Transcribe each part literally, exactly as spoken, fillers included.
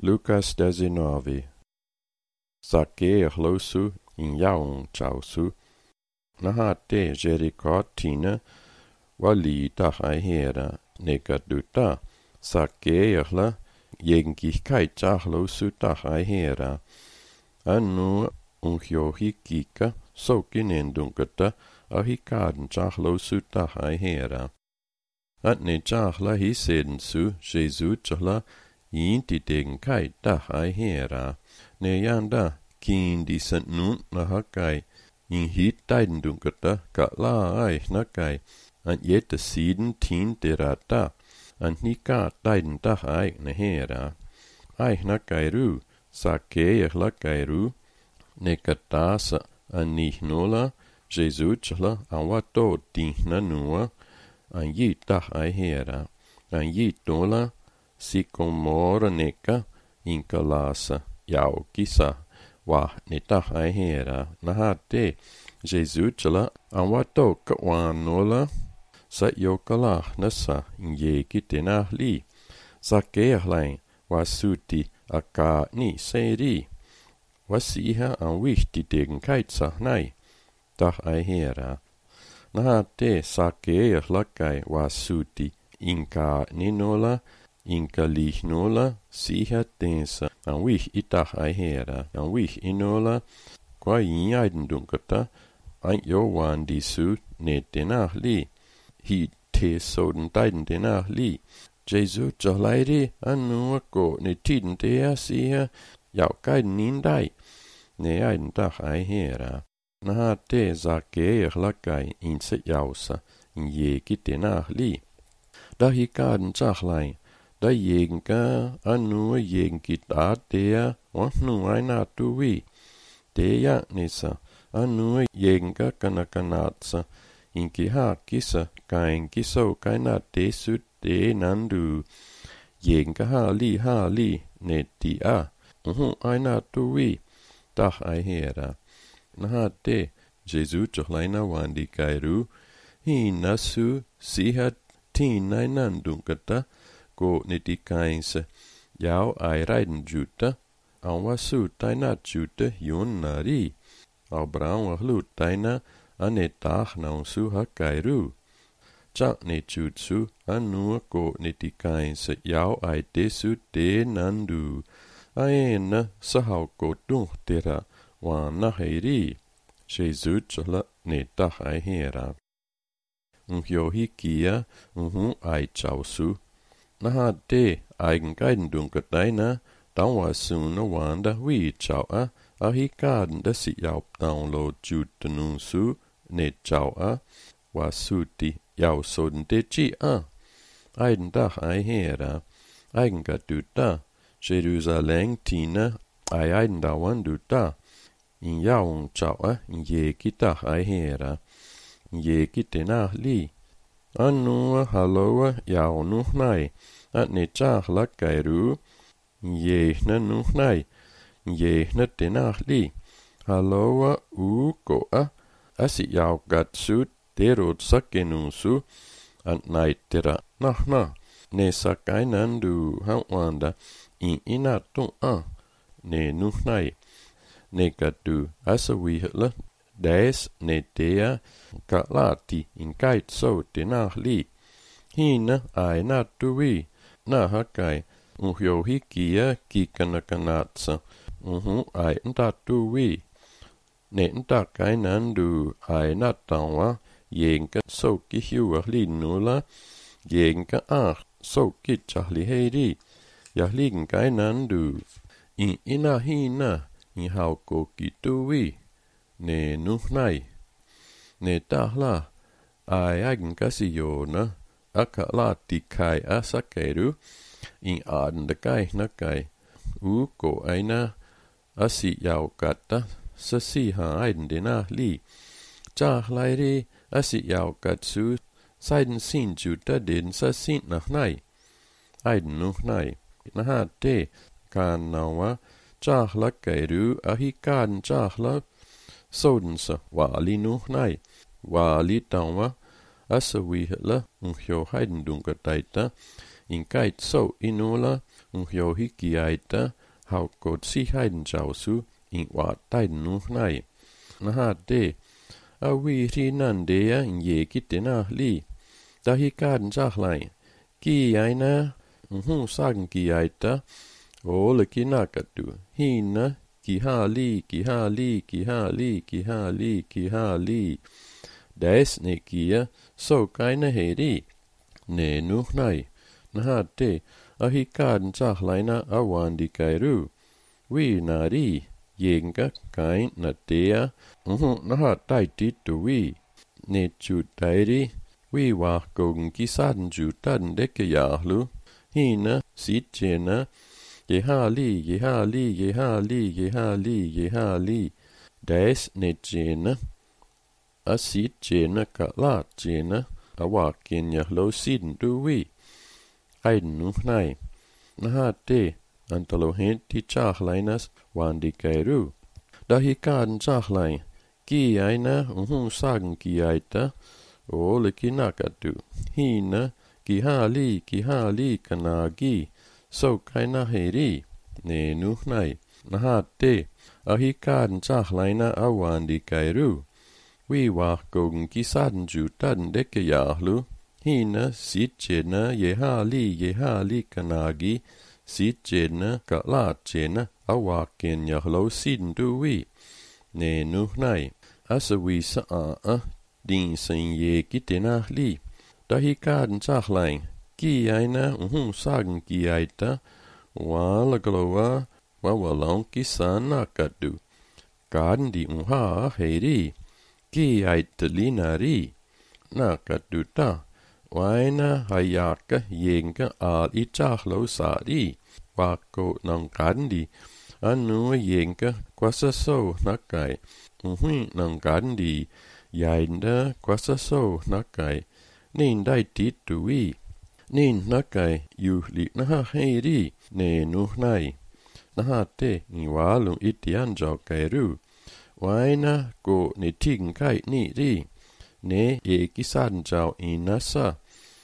Lucas dezenove. Zaccheo hlousu in jaun chausu. Nahate Jericó-tina walita haihera negaduta. Zaccheo jengihkeit hlousu ta haihera. Annu unhiohikika soukinendunkata ahikaden hlousu ta haihera. Atne chahla hisedensu Jesu chahla inti degenkai ta haihera. Ne yanda kindi sant nun na hakai in hit teidendunkata ka la ai nakai an jette siden tin derata an nika teiden ta hai na hera. Ai nakai ru Zaccheo lakai ru ne katasa an nihnola Jesu chahla an wato tinna nua an jita haihera. An jitola sikomora neka in kalasa yau kisa wa neta haihera. Nahate Jesu chala an wato kwanola sa yokala nasa ye kitena li. Zaccheo lain wasuti aka ni seri. Wasiha an wichti degen kaitsa nai. Ta haihera. Nahate Zaccheo lakai wasuti inka ninola inka lihnola siha tensa an wich ita haihera an wich inola kwa yin dunkata an yo wan disu ne tenah li hi te soden taiden tenah li Jesu jalairi anu ko ne tiden tea siha yau kaiden nindai ne aiden ta haihera. Nahate Zaccheo lakai in se jausa in je kitenah li. Da hikaden chachlai da jegenka anu jegen kita dea want nu aina tuwi. Dea nisa anu jegenka kanakanatsa inki ha kisa kain kiso kaina desu de nandu. Jegenka ha li ha li ne dia uhu aina tuwi tah aihera. Nahate Jesu chohlaina wandi kairu hi nasu sihat tina nandunkata ko netikainse yau ai raiden juta an wasu taina juta yun nari au braun wahlu taina ane tah naunsu hakairu cha ne jutsu anu ko netikainse yau ai desu de nandu aena sahau ko dung tera wan nahiri Jesu chola ne ta haihera. Unhiohikia unhu ai chausu. Nahate eigengeiden dunkataina downwasuna wanda wi chaua ahikaden da si yau download jutenunsu ne chaua wasuti yau soden de chi a. Aiden da haihera. Eigengaduta Jerusalem tina ai aiden da wanduta. In jaun chaua in je kita haihera. Je kitena li. Anua haloa jau nuhnai. At ne chach lakairu. Je na nuhnai. Je na tena li. Haloa u koa. Asi jau gatsut terot sakenusu. At naitera nahna. Ne sakainandu hawanda. In inatu a. Ne nuhnai. Negatu asawihla des ne dea kalati in kait so tenah li. Hina ai natuwi na hakai unhiohikia kikanakanatsa unhu ai ntatuwi. Ne ntakai nandu ai natawa yenka so kihiwa linula yenka ah so kichahli heiri yahligen kai nandu in ina hina in hauko kituwi ne nuhnai ne tahla ai eigen kasiyona akala tikai asakeru in aden de kai nakai uko aina asi yau kata sasi ha aiden dena li chahlairi asi yau katsu saiden sin juta den sasin nahnai aiden nuhnai nahate kanawa chahla kairu ahikaden chahla sodensa wali nuhnai wali tawa asawihla unhio heidendunka taita in kait so inula un hio hikiaita haukot si haiden jausu in wa taiden nu nai. Naha de, a wi ri nandea in ye kitena li. Da hikaden jahlai, ki aina, unhu sagen ki aita, ole ki nakatu, hina, ki ha li, ki ha li, ki ha li, ki ha li, ki ha li. Des ne kia, so kaina heri, ne nu nai. Naha de, a hikaden jahlaina a wandi kairu. Wi na ri, yenga kain na dea, unhu naha tai titu wi, ne chu tairi, wi wa gogen kisaden ju taden deke yahlu, hina, sit jena, je ha li, je ha li, je ha li, je ha li, je ha li, des ne jena, a sit jena ka la jena, a wa kenya lo siden du wi, aiden nu nai, naha de, antalo henti chahlainas wandi kairu. Da hikaden chahlai, ki aina unhu sagen ki aita, ole ki nakatu, hina, ki ha li, ki ha li kanagi, so kaina heri, ne nu nai. Naha de, a hikaden chahlaina a wandi kairu. Wi wa gogen kisaden ju taden deke yahlu, hina, sit jena, ye ha li, ye ha li kanagi, sit jena ka la jena a wa kenya lo siden du wi, ne nu nai. Asa wi sa a a, din sen ye kitena li. Da hikaden chahlai, ki aina unhu sagen ki aita, wala galoa, wawalong ki sa nakadu. Gaden di unha heri, ki aita lina ri, nakadu ta. Waina hayaka yenga al i chahlo sa ri, wako nang gandhi, anu yenga kwasa so nakai, unhui nang gandhi, yainda kwasa so nakai, nin dai titu wi, nin nakai yu li naha heri, ne nu nai, naha te niwalung iti anjau kairu, waina go ne ting kai ni ri, ne ye kisan jau inasa,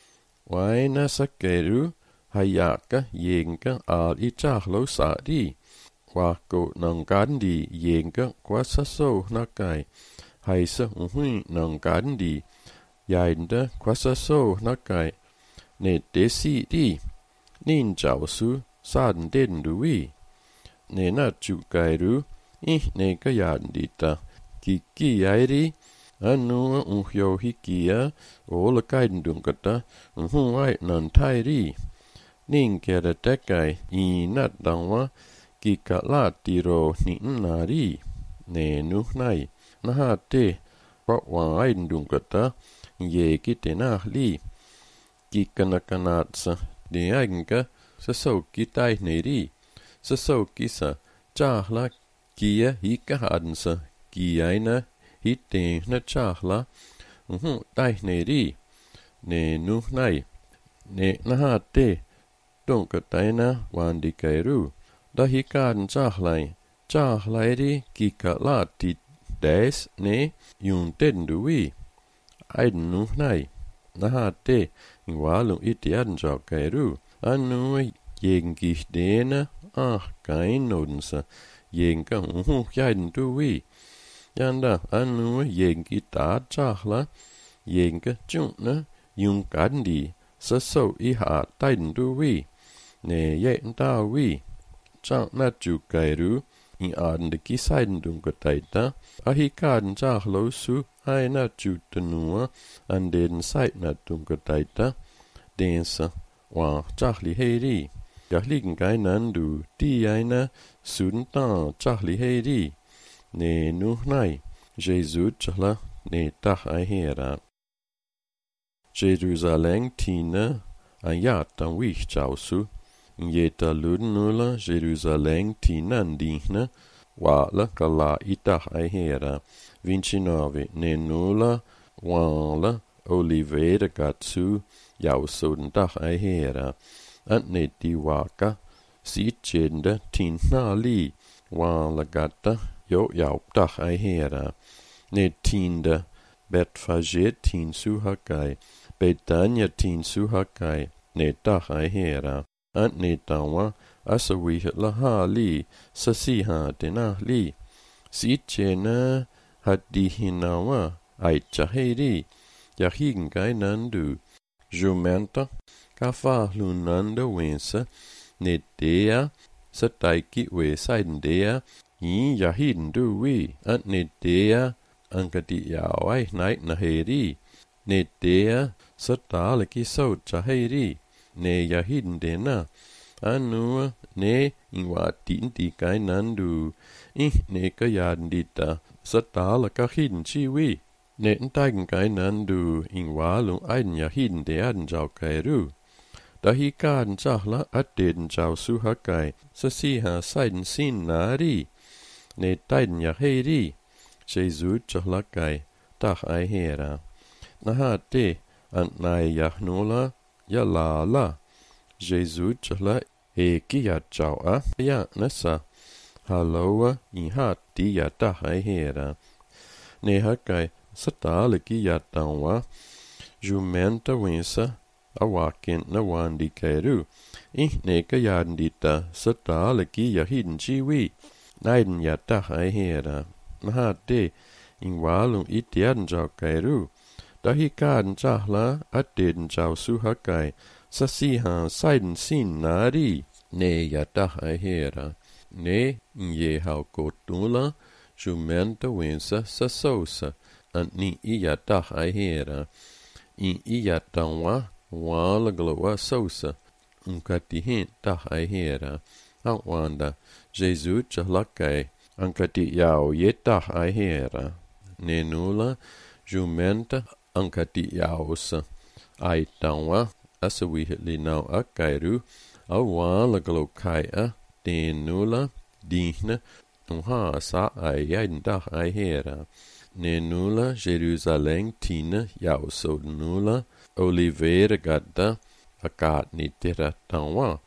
waina sakeru, hayaka yenga al i chahlo sa ri, wako nang gandhi yenga kwasa so nakai, haisa unhui nang gandhi, yainda kwasa so nakai, ne desi ri, nin jau su, saden den du wi, ne na chu kairu, ih ne kayandita, ki ki airi, anu unhyo hikia, ola kaiden dunkata, unhu ai nan tairi, nin kera tekai, i nat dangwa, ki ka la tiro ni nari, ne nu nai, naha te, kwa wa aiden dunkata, ye kitena li, ki kanakanatsa, de aigenka, sa so kitai neri, sa so kisa, chahla, kia hika hadensa, ki aina, hitte na chahla, unhu tai neri, ne nu nai, ne naha te, donka taina wandi kairu, da hikaden chahlai, chahlai ri kika la ti des ne yun tendu wi, aiden nu nai, naha te, ingwalung iti anjau kairu, anu yengih dena, ah kain nodensa, yenga unhu yaiden du wi, yanda anu yengi ta chahla, yenga chungna, yung gandhi, sa so i ha taiden du wi, ne yen da wi, chang na chu kairu, in aden de kisaiden dunga taita, a hikaden chahlo su, hai na chu tenua, an den sait na dunga taita, densa, wa chahli heri, yahligen gainandu, di aina, sun ta chahli heri, ne nu nai, Jesu chahla, ne tach ai hera. Jerusalem tina, an yatan wich chausu, in jeta ludnula Jerusalem tinan dihna, wala kala itach ai hera, vincinove ne nula, wala olivera gatsu, jausoden tach ai hera, ant ne diwaka, sitjenda tinna li, wala gata, jo jau tach ai hera, ne tinda, Betfage tin suhakai, Betania tin suhakai, ne tach ai hera, an ne tawa asawi la ha li sasi ha tena li si chena hadi hinawa ai chaheri yahin gai nandu jumenta kafa lunanda wensa ne dea sataiki we saindea i yahin du wi an ne dea angati yawai nai naheri ne dea satalaki sau chaheri ne yahin dena anu ne ingwa tinti kai nandu i ne ka yandita satalaka hin chi wi ne ntagen kai nandu ingwa lung ain yahin de an jau kai ru da hi kan chahla aten jau su ha kai sa si ha sain sin nari ne tain ya heri jesu chahla kai ta ai hera na ha te an nai ya nola ya la la jesu chahla e ki ya chao a ya nasa haloa i ha ti ya ta ai hera ne ha kai satale ki ya tawa jumenta wensa awaken na wandi keru i ne ka yandita satale ki ya hin chi wi naiden ya ta hai hera na ha te in walung itian jau keru da hi kan chahla aten jau su ha kai sa si ha sain sin nari ne ya ta hai hera ne ye hau ko tula jumenta wensa sa sosa an ni iya ta hai hera in iya tawa wala gloa sosa un kati hin ta hai hera an wanda jesu chlakai an kati yao ye ta hai hera ne nula jumenta an kati yao sa ai tawa asawi li nau akairu a wala glo kai a te nula dihna un ha sa ai yain ta hai hera ne nula Jerusalem tina yau so nula Oliveira gadda akat ni tera tawa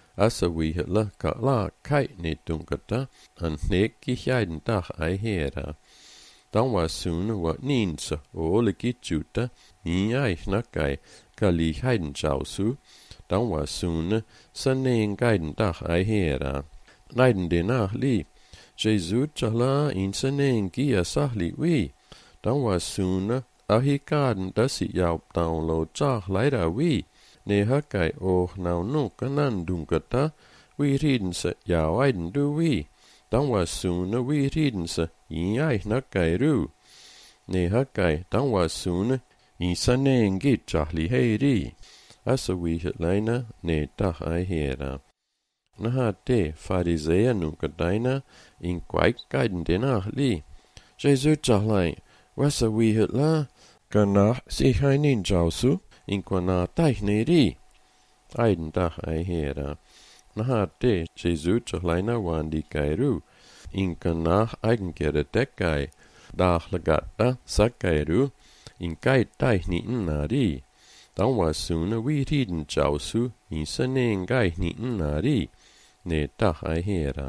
asawi la ka la kai ni tungkata an ne ki yain ta ai hera tawa sun wa ninsa o le ki chuta ni ai na kai ka li hain chau su tawa sun saneng kai ta ai hera naiden de na li jesu chala in saneng ki asahli wi tawa sun ahikan dasi yau tau lo cha lai ra wi ne ha kai o nau nu kanan dung kata wi rin sa yau ai du wi tawa sun wi rin sa i ai na kai ru ne ha kai tawa sun i saneng ki chahli hei ri asawi laina ne ta hai hera na ha te farisea nu kataina in quai kaiden dena li jesu chahlai wasa wi la kana si hainin jausu in kwana tai ne ri aiden ta hai hera na ha te jesu chahlai na wandi kairu in kana aiden kere tekai da lagata sakairu in kai tai ni na ri tang wa suna wi rin jausu in saneng gai ni na ri ne ta hai hera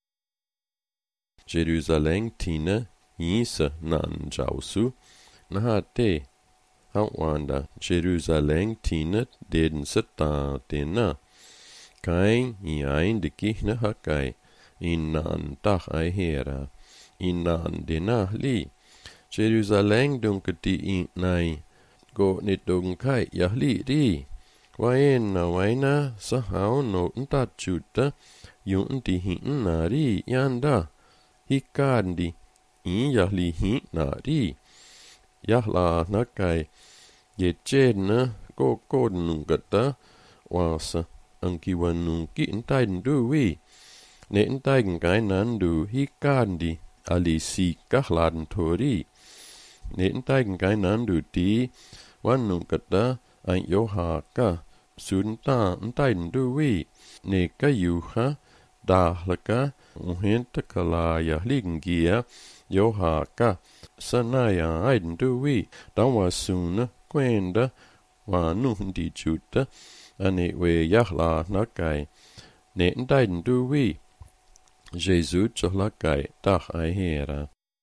Jerusalem tina isa nan jausu na ha te han wanda Jerusalem tina den sata tena kai i ein de kihna ha kai in nan ta hai hera in nan de na li Jerusalem dunkati in nai go ni dung kai ya li ri waen na waina sa hau no nta chuta yun ti hin na ri yanda hikandi i ya li hin na ri ya la na kai ye chen na go go nu gata wasa anki wanu ki ntai ndu wi ne ntai ngai nan du hikandi ali si ka hlan thori ne ntai ngai nan du ti wanu gata an yo ha ka sun ta ntai ndu wi ne ka yu ha da la ka uhen ta kala ya lingia yo ha ka sanaya ai ndu wi da wa sun kwenda wa nu di chuta ane we ya la na kai ne ntai ndu wi jesu chola kai ta ai hera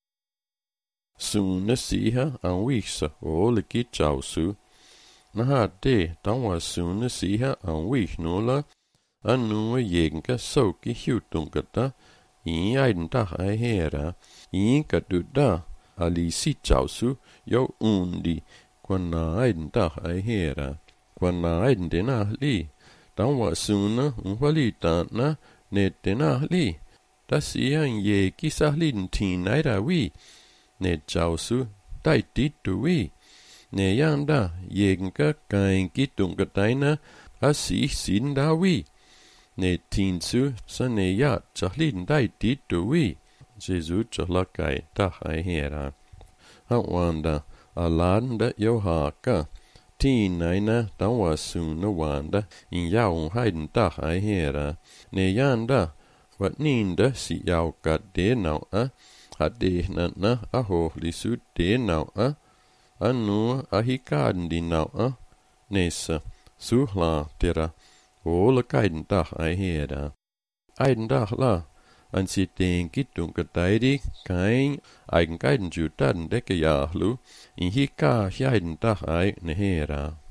sun si ha an wi sa o le ki chau su na ha te tang wa sun si ha an wi no la Anu jenka soki hiutunkata, i aidentah ai hera, i kaduda, ali sitsausu, jo undi, quanna aidentah ai hera, quanna aidentena li, tanwa suna unwalitana, netena li, tas ian ye kisahlin tinaira wi, ne chausu, tai titu wi, ne yanda, jenka kain kitunkataina, asi sinda wi, ne tinsu sa ne ya chahlin dai titu wi. Jesu chahlakai tahai hera. Hawanda alanda yohaka. Tinaina tawasuna wanda in yaun haiden tahai hera. Ne yanda wat ninda si yauka de nau a. Hade na aho lisu de nau a. Anu ahikaden di nau a. Nesa suhla tera. Ola kaiden tah ai hera. Aiden tah la. An si den kittung kataidi kain eigen kaiden jutaden deke jahlu. In hika hjaiden tah ai ne hera.